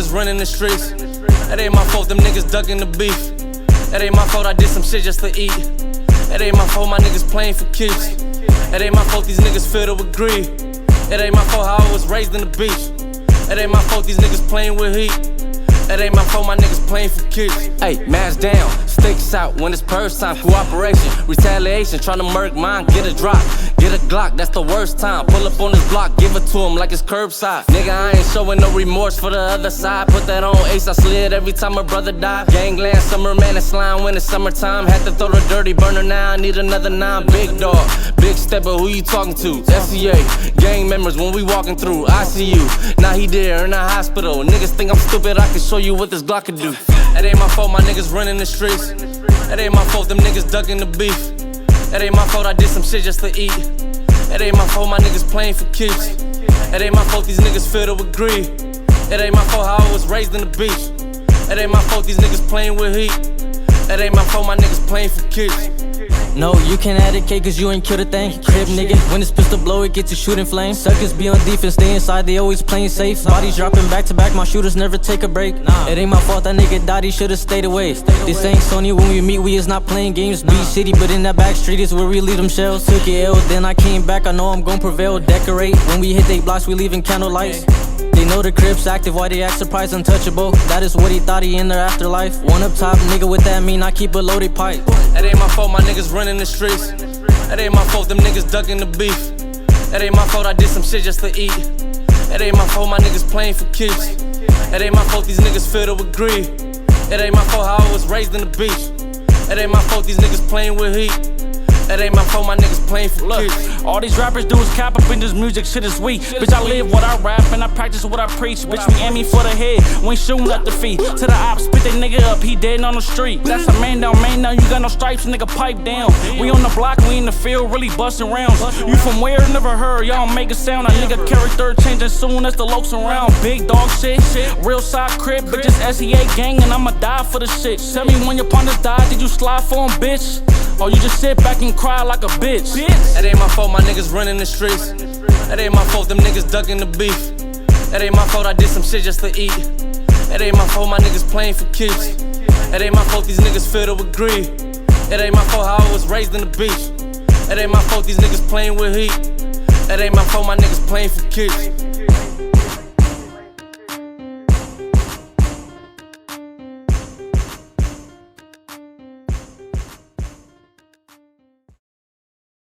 niggas running the streets. It ain't my fault, them niggas ducking the beef. It ain't my fault, I did some shit just to eat. It ain't my fault, my niggas playing for keeps. It ain't my fault, these niggas filled with greed. It ain't my fault, how I was raised in the beach. It ain't my fault, these niggas playing with heat. It ain't my fault, my niggas playing for keeps. Hey, mask down, sticks out when it's purse time. Cooperation, retaliation, tryna murk mine, get a drop. Get a Glock, that's the worst time. Pull up on this block, give it to him like it's curbside. Nigga, I ain't showing no remorse for the other side. Put that on Ace, I slid every time my brother died. Gangland, summer man, and slime when it's summertime. Had to throw the dirty burner now, I need another 9. Big dog, big stepper, who you talking to? SCA, gang members when we walking through. I see you, now he there in the hospital. Niggas think I'm stupid, I can show you what this Glock can do. It ain't my fault, my niggas running the streets. It ain't my fault, them niggas ducking the beef. It ain't my fault, I did some shit just to eat. It ain't my fault, my niggas playing for keeps. It ain't my fault, these niggas filled with greed. It ain't my fault, how I was raised in the beach. It ain't my fault, these niggas playing with heat. It ain't my fault, my niggas playing for keeps. No, you can't advocate cause you ain't killed a thing. Crib nigga, when it's pistol blow, it gets you shooting flames. Suckers be on defense, stay inside, they always playing safe. Bodies dropping back to back, my shooters never take a break. It ain't my fault, that nigga died, he should've stayed away. This ain't Sony, when we meet, we is not playing games. Be shitty, but in that back street is where we leave them shells. Took it L, then I came back, I know I'm gon' prevail. Decorate, when we hit they blocks, we leaving candle lights. They know the crib's active, why they act surprised, untouchable. That is what he thought, he in their afterlife. One up top, nigga with that mean I keep a loaded pipe. It ain't my fault, my niggas running the streets. It ain't my fault, them niggas ducking the beef. It ain't my fault, I did some shit just to eat. It ain't my fault, my niggas playing for keeps. It ain't my fault, these niggas filled with greed. It ain't my fault, how I was raised in the beach. It ain't my fault, these niggas playing with heat. It ain't my fault, my niggas playing for keeps. All these rappers do is cap up in this music, shit is weak. Bitch, I live what I rap and I practice what I preach. Bitch, we aiming for the head, we ain't shooting at the feet. To the ops, spit that nigga up, he dead on the street. That's a man down, you got no stripes, nigga, pipe down. We on the block, we in the field, really busting rounds. You from where? Never heard, y'all make a sound. A nigga character changing soon as the lokes around. Big dog shit, real side crib, bitches SEA gang, and I'ma die for the shit. Tell me when your partner died, did you slide for him, bitch? Or you just sit back and cry like a bitch? It ain't my fault, my niggas running the streets. It ain't my fault, them niggas ducking the beef. It ain't my fault, I did some shit just to eat. It ain't my fault, my niggas playing for keeps. It ain't my fault, these niggas filled with greed. It ain't my fault, how I was raised in the beach. It ain't my fault, these niggas playing with heat. It ain't my fault, my niggas playing for keeps.